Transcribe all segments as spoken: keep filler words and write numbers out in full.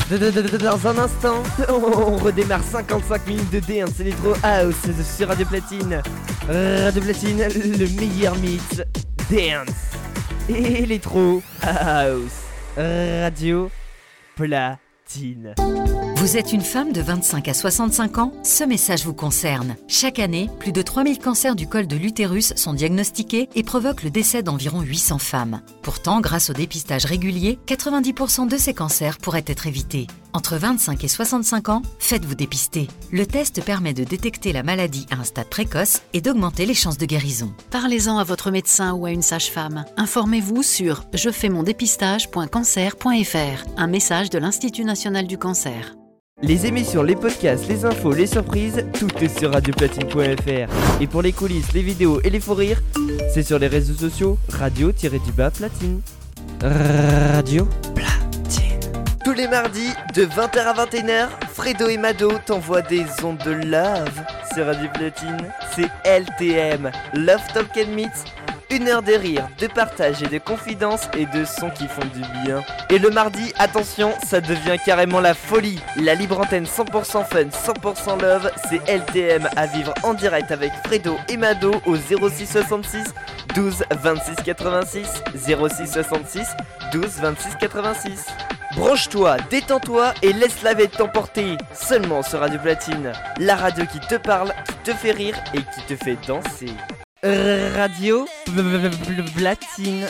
Dans un instant, on redémarre cinquante-cinq minutes de dance Electro House sur Radio Platine. Radio Platine, le meilleur mix dance Electro House. Radio Platine. Vous êtes une femme de vingt-cinq à soixante-cinq ans? Ce message vous concerne. Chaque année, plus de trois mille cancers du col de l'utérus sont diagnostiqués et provoquent le décès d'environ huit cents femmes. Pourtant, grâce au dépistage régulier, quatre-vingt-dix pour cent de ces cancers pourraient être évités. Entre vingt-cinq et soixante-cinq ans, faites-vous dépister. Le test permet de détecter la maladie à un stade précoce et d'augmenter les chances de guérison. Parlez-en à votre médecin ou à une sage-femme. Informez-vous sur je fais mon dépistage point cancer point f r. Un message de l'Institut national du cancer. Les émissions, les podcasts, les infos, les surprises, tout est sur radio platine point f r. Et pour les coulisses, les vidéos et les faux rires, c'est sur les réseaux sociaux radio-du-bas platine. Radio Platine. Tous les mardis, de vingt heures à vingt et une heures, Fredo et Mado t'envoient des ondes de love sur Radio Platine. C'est L T M, Love Talk and Meets. Une heure de rire, de partage et de confidence et de sons qui font du bien. Et le mardi, attention, ça devient carrément la folie. La libre antenne cent pour cent fun, cent pour cent love, c'est L T M à vivre en direct avec Fredo et Mado au zéro six soixante-six douze vingt-six quatre-vingt-six, zéro six soixante-six douze vingt-six quatre-vingt-six. Branche-toi, détends-toi et laisse la vie t'emporter. Seulement sur Radio Platine, la radio qui te parle, qui te fait rire et qui te fait danser. Radio Platine.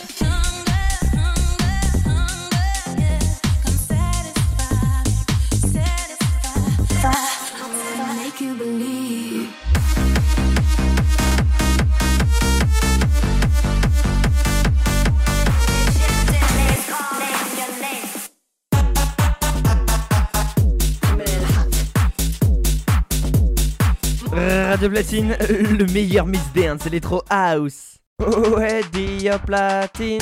Radio Platine, le meilleur mix dance Electro House. Ouais, Radio Platine.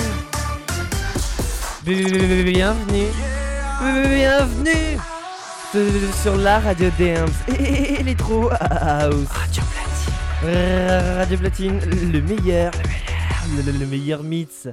Bienvenue. Bienvenue sur la radio dance Electro House. Radio Platine. Radio Platine, le meilleur, le, le, le meilleur mix.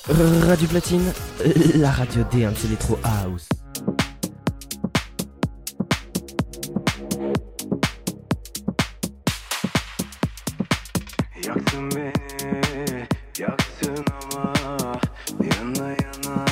Radio Platine, la radio Dance Electro House. Yaktın beni, yaktın ama yana yana.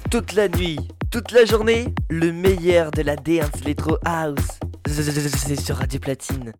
toute la nuit, toute la journée, le meilleur de la dance electro house. C'est sur Radio Platine.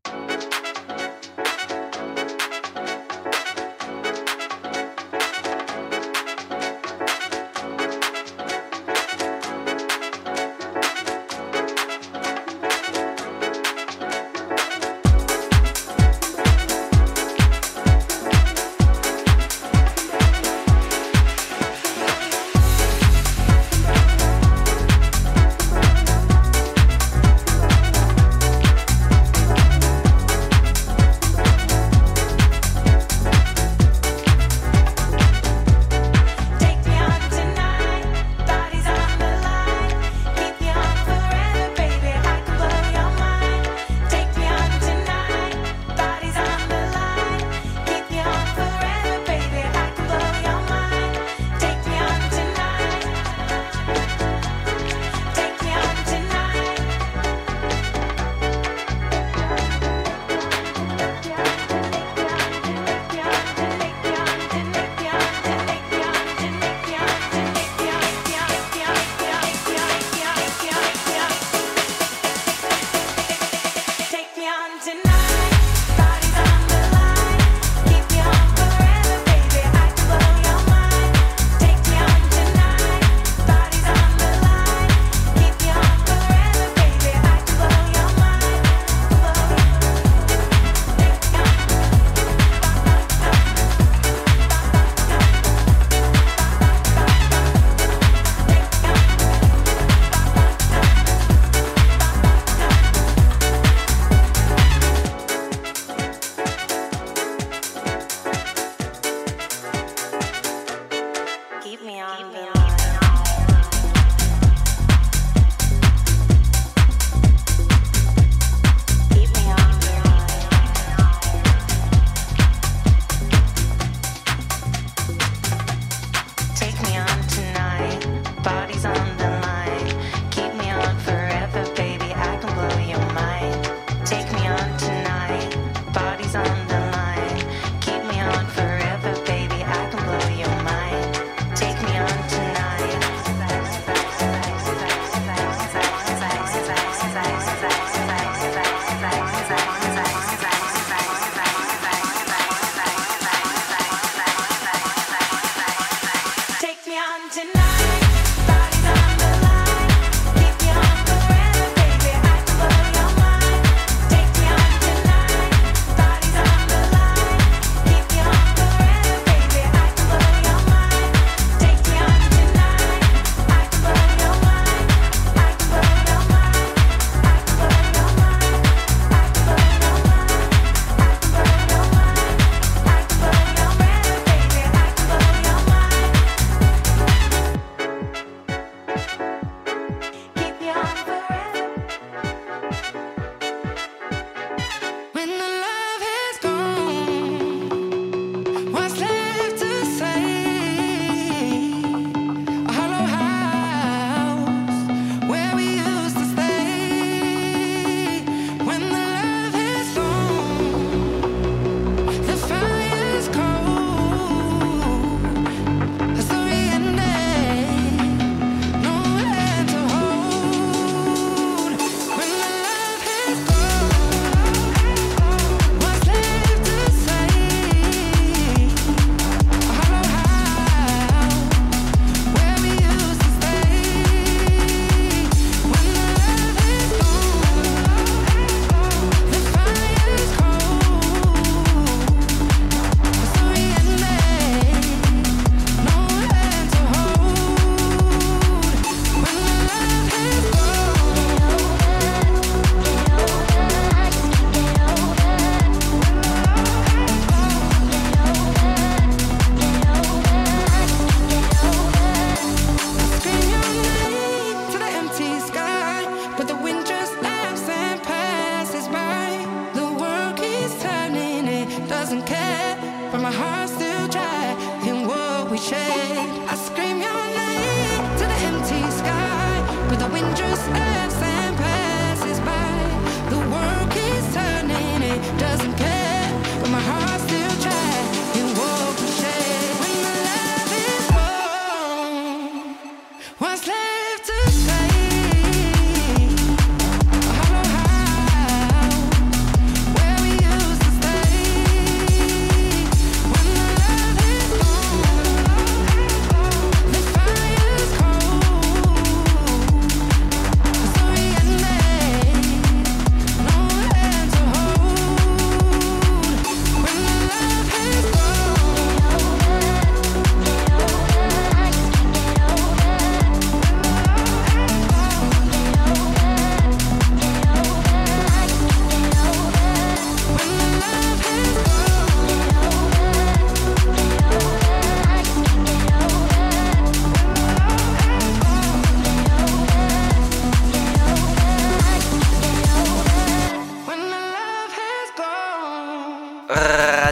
What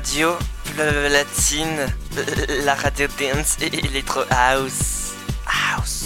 Radio Platine, la radio dance et électro house. House.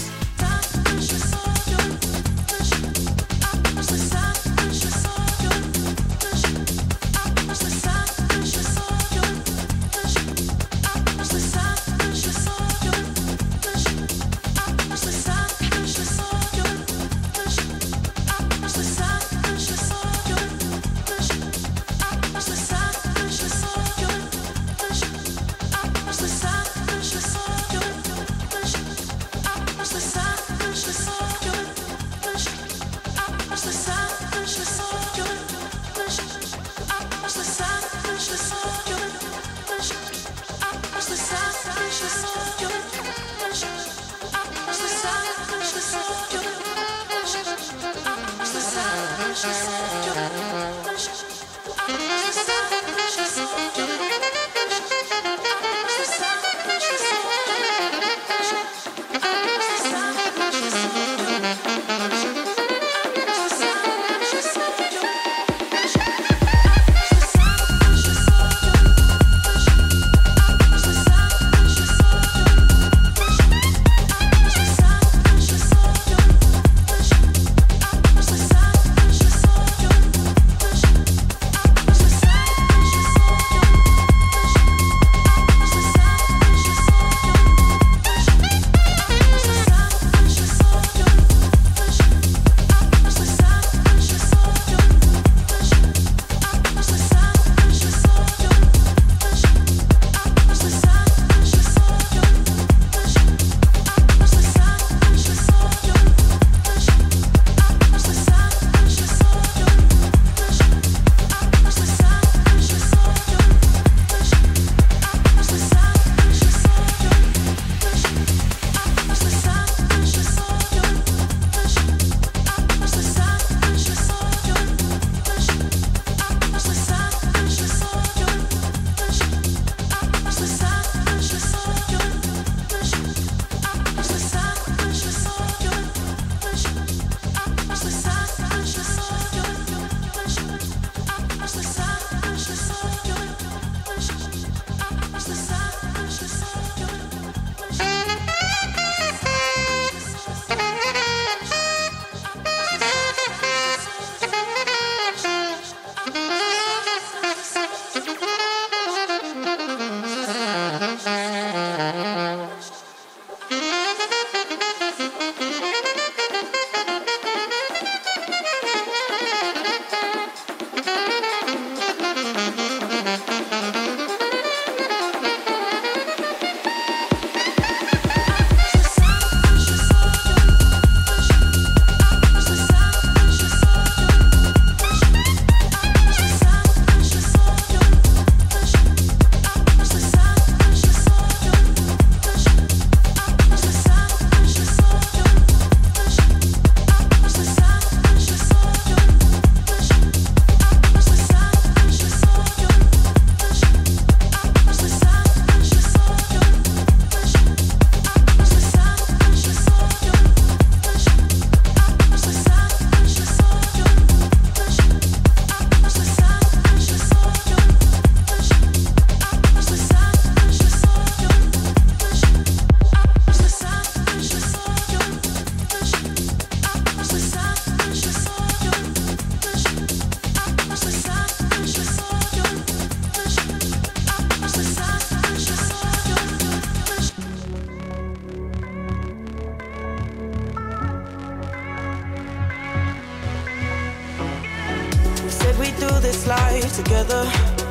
this life together.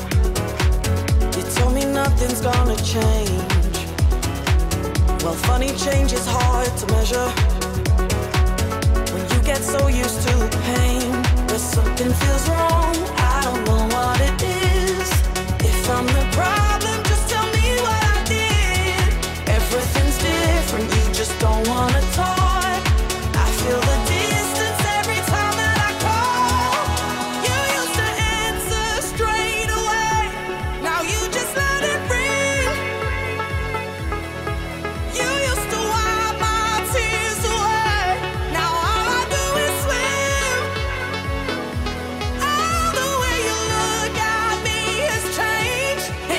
You told me nothing's gonna change. Well, funny change is hard to measure. When you get so used to the pain, but something feels wrong, I don't know what it is. If I'm the problem, just tell me what I did. Everything's different, you just don't wanna talk. I feel the distance every time that I call. You used to answer straight away, now you just let it ring. You used to wipe my tears away, now all I do is swim. Oh, the way you look at me has changed.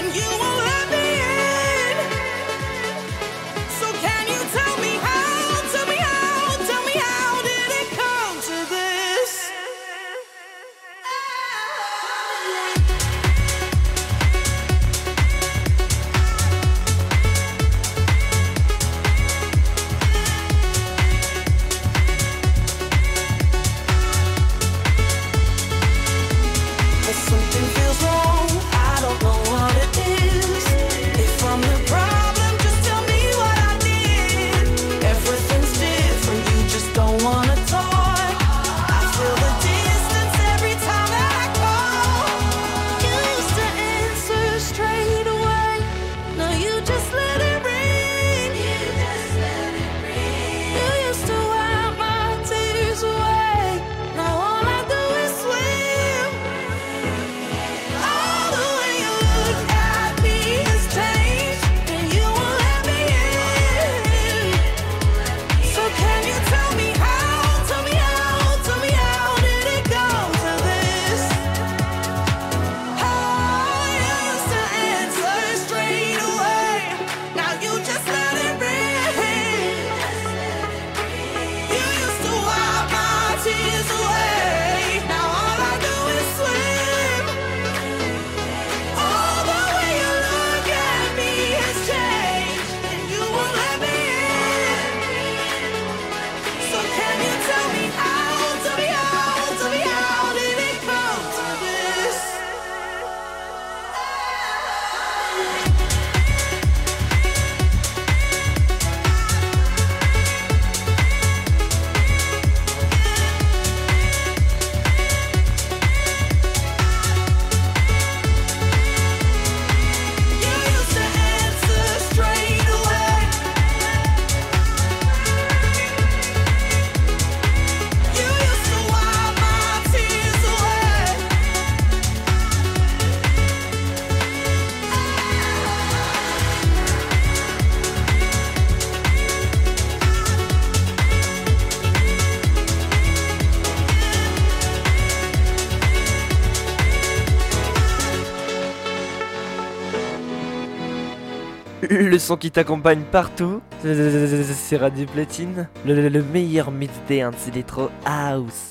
Le son qui t'accompagne partout, c'est Radio Platine. Le, le, le meilleur mix dance électro house.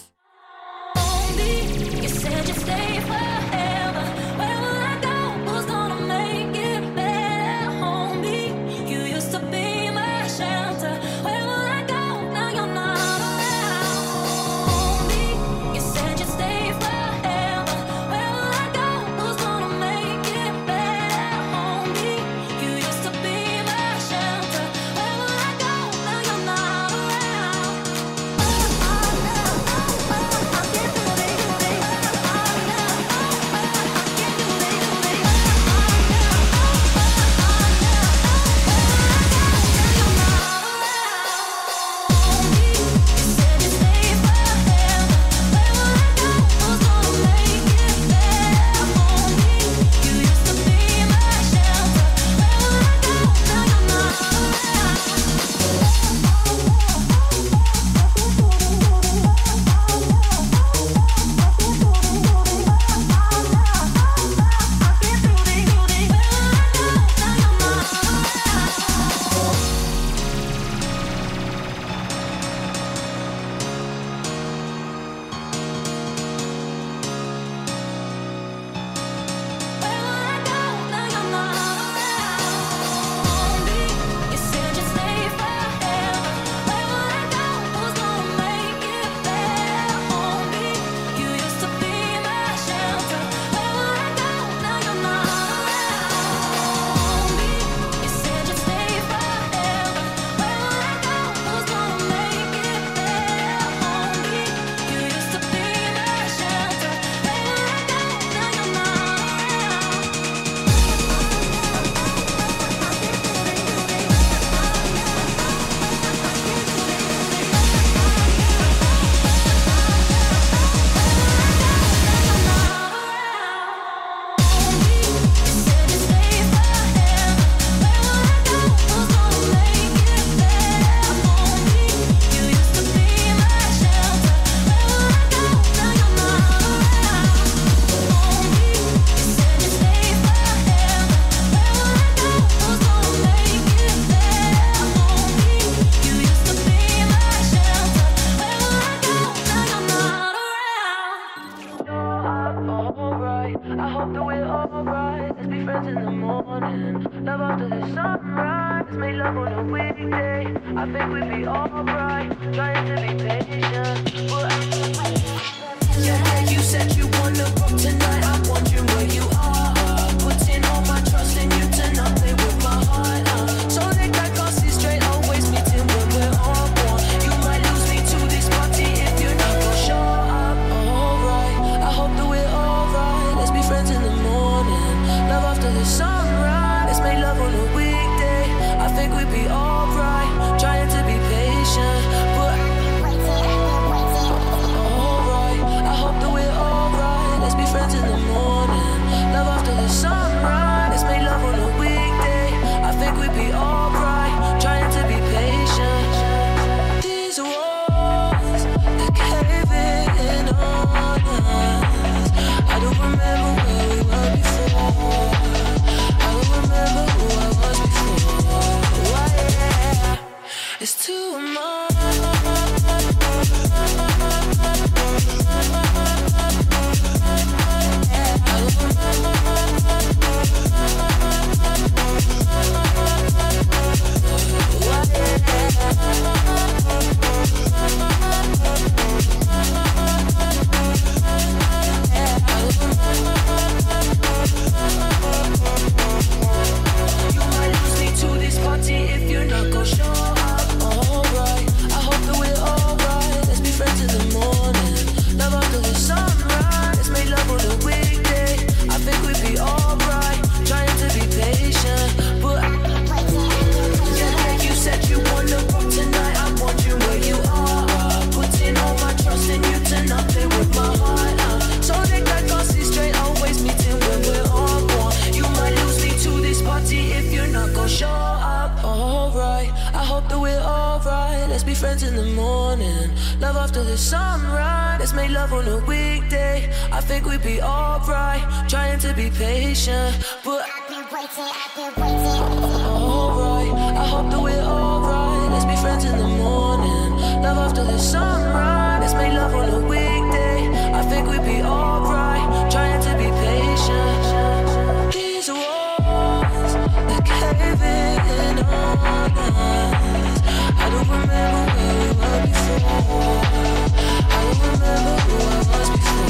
friends in the morning. Love after the sunrise. Let's make love on a weekday. I think we'd be alright. Trying to be patient, but Alright, I hope that we're alright. Let's be friends in the morning. Love after the sunrise. Let's make love on a weekday. I think we'd be alright. Trying to be patient. These walls, they're caving on us. I don't remember where we were before. I don't remember who I was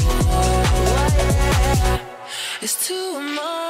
before. It's too much.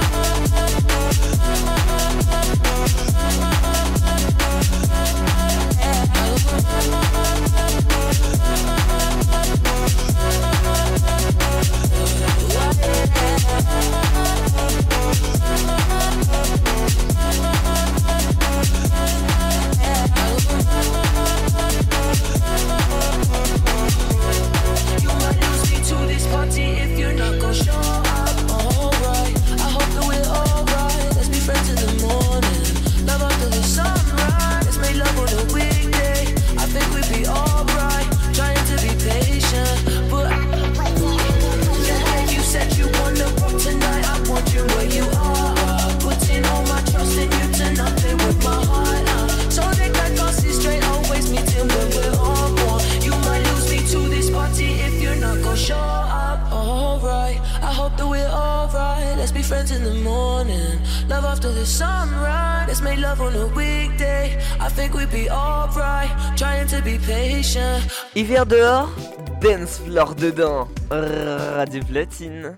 You might lose me to this party if you're not gon' show up. Alright, I hope that we're alright. Let's be friends in the morning. Love after the sunrise. Let's make love on a weekday. I think we'd be alright. Trying to be patient, but I yeah, you said you wanna rock tonight. I want you where you are. Putting all my trust in you to not play with my heart. Uh. So they got crosses straight, always meet till when we're all born. You might lose me to this party if you're not gon' show up. Alright, I hope that we're alright. Let's be friends in the morning. Love after the sunrise. Let's make love on a weekday. I think we'd be alright. Trying to be patient. Hiver dehors, dance floor dedans. Radio Platine.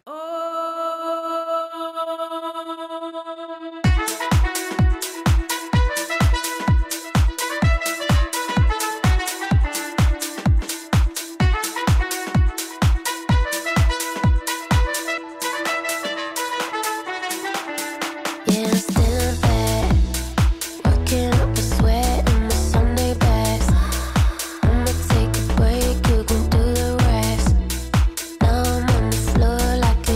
Yeah, I'm still in bed, working up a sweat in my Sunday best. I'ma take a break, you can do the rest. Now I'm on the floor like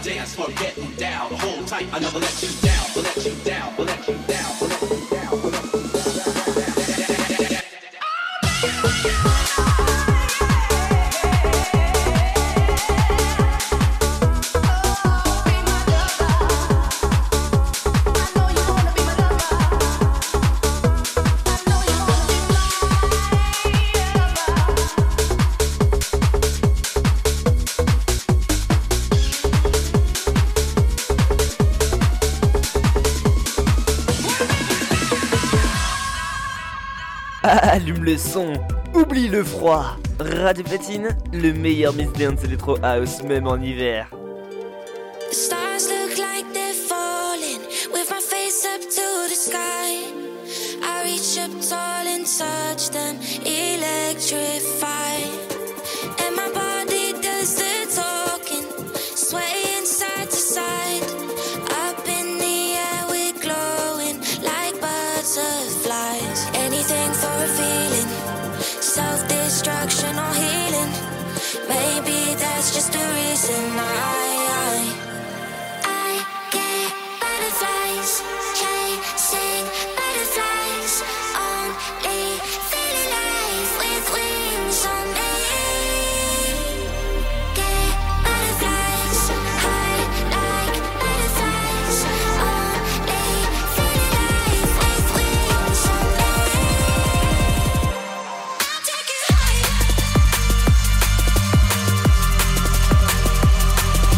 dance floor, getting down. Hold tight, I never let you down, will let you down, will let you down, will let you down, will let you down. Allume le son, oublie le froid. Radio Platine, le meilleur mix dance electro house même en hiver. The stars look like they're falling, with my face up to the sky. I reach up tall and touch them, electrify. And my body does the talking, swaying side to side. Up in the air we're glowing like butterflies. Anything for a feeling, self-destruction or healing. Maybe that's just the reason I, I, I get butterflies, chasing butterflies, only feeling alive with wings on me. Get butterflies, high like butterflies, only feeling alive with wings on me. I'll take you higher.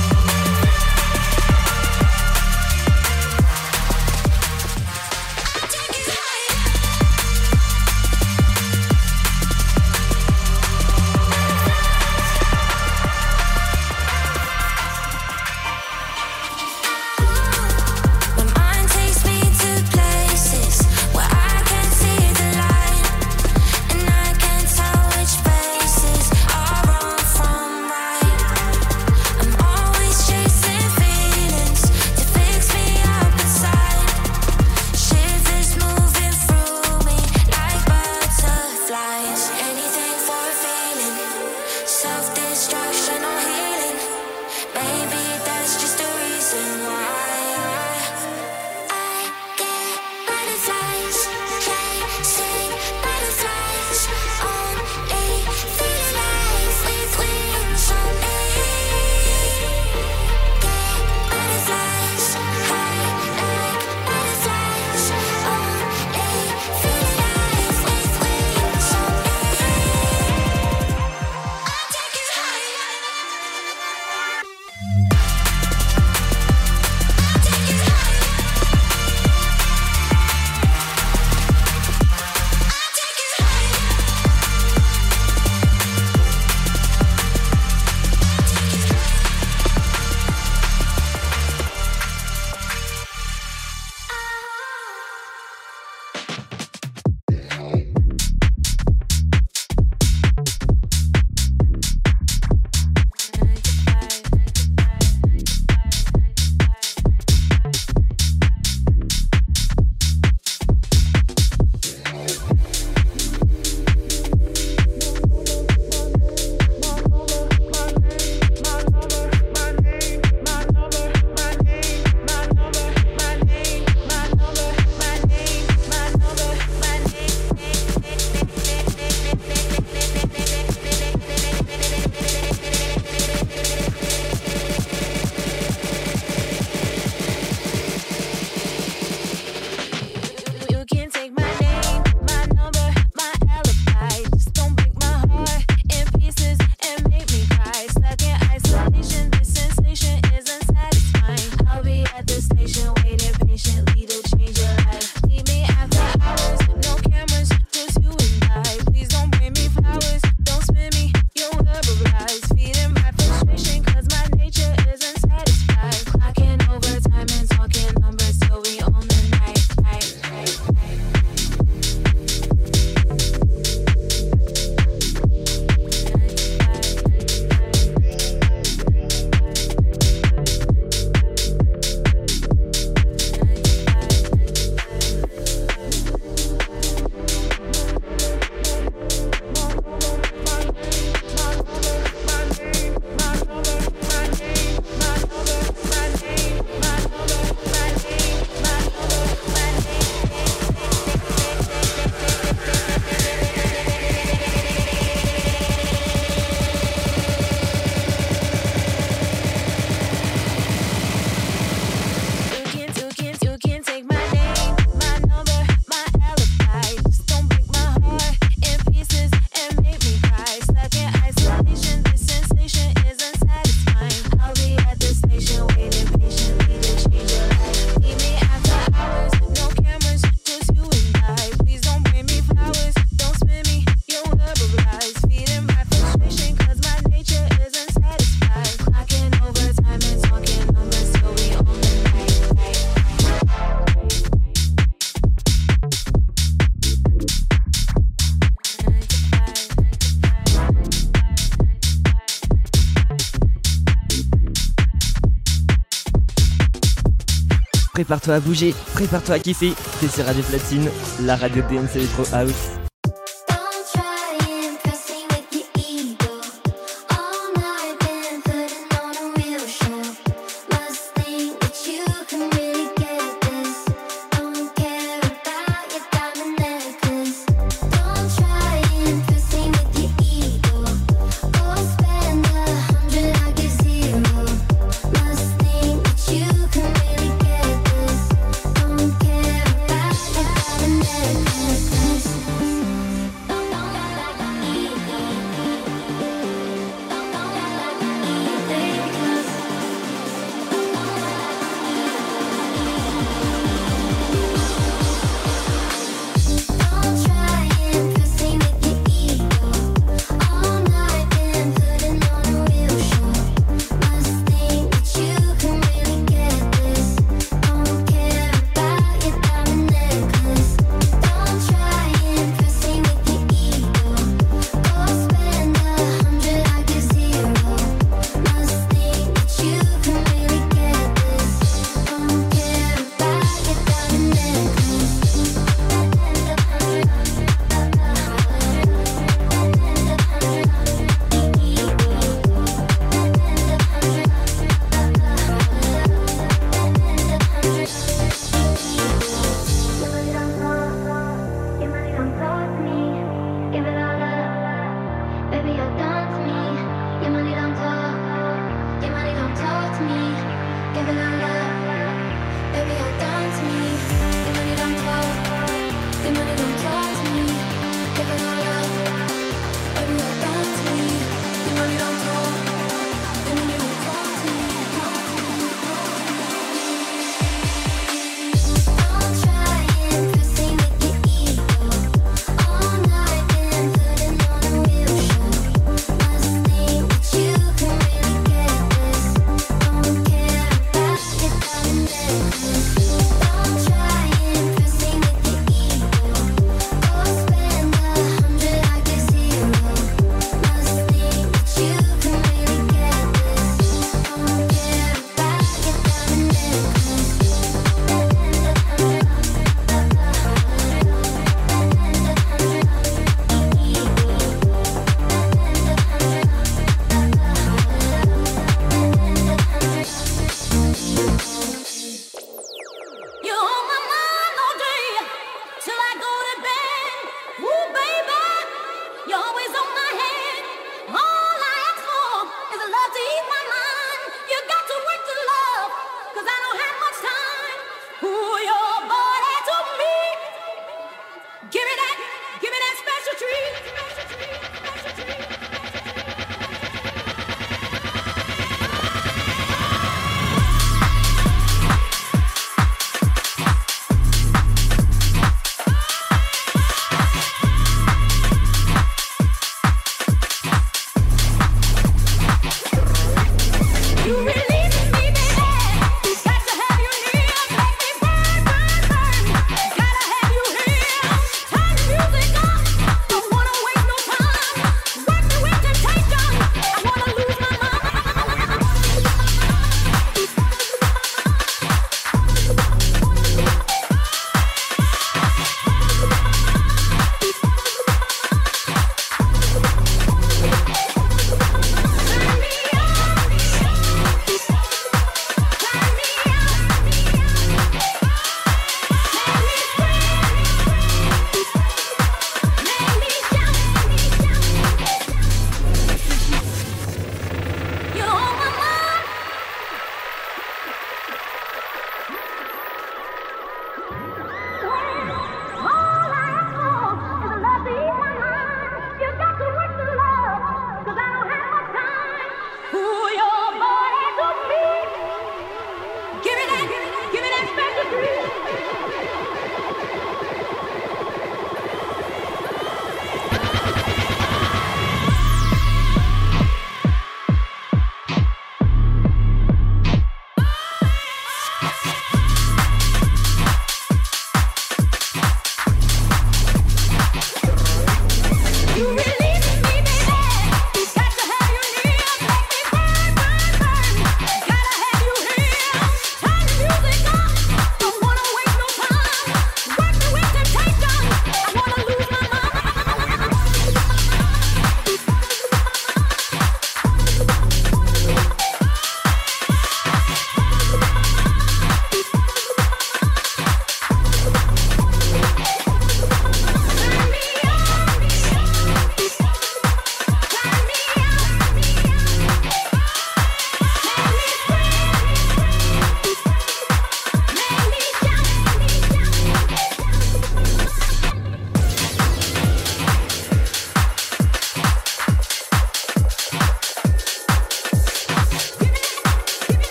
prépare-toi à bouger, prépare-toi à kiffer. T'es sur Radio Platine, la radio dance Electro House. Necklace.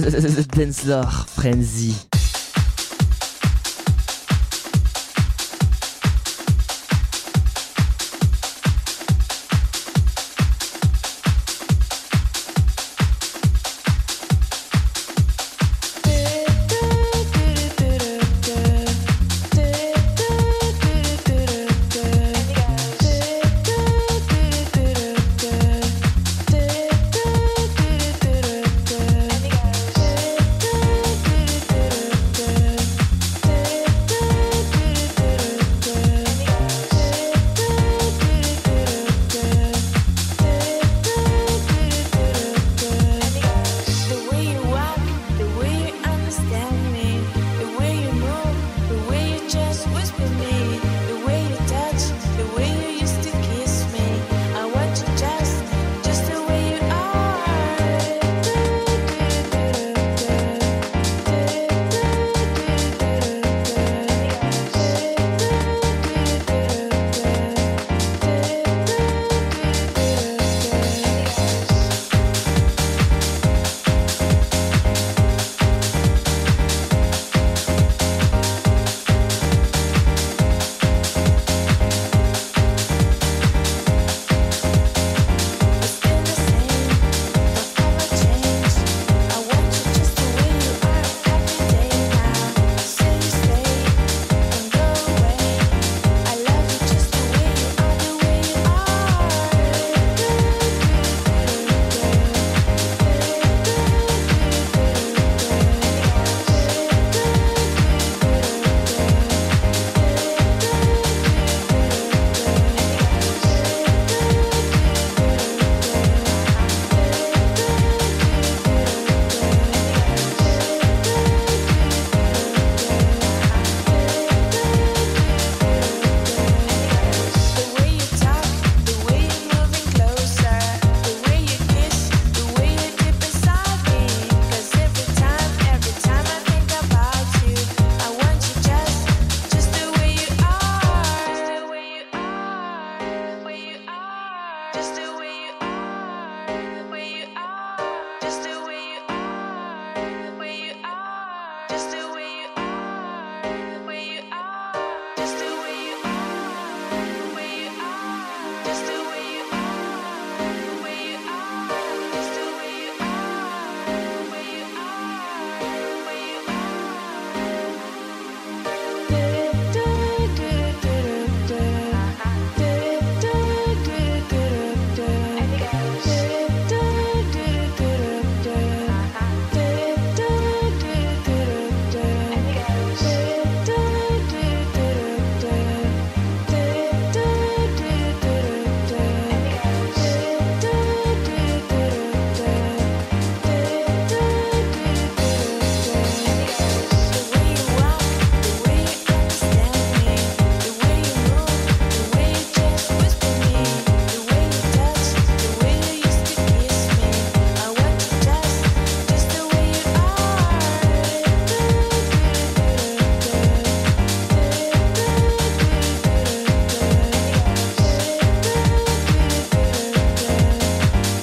Dancefloor Frenzy.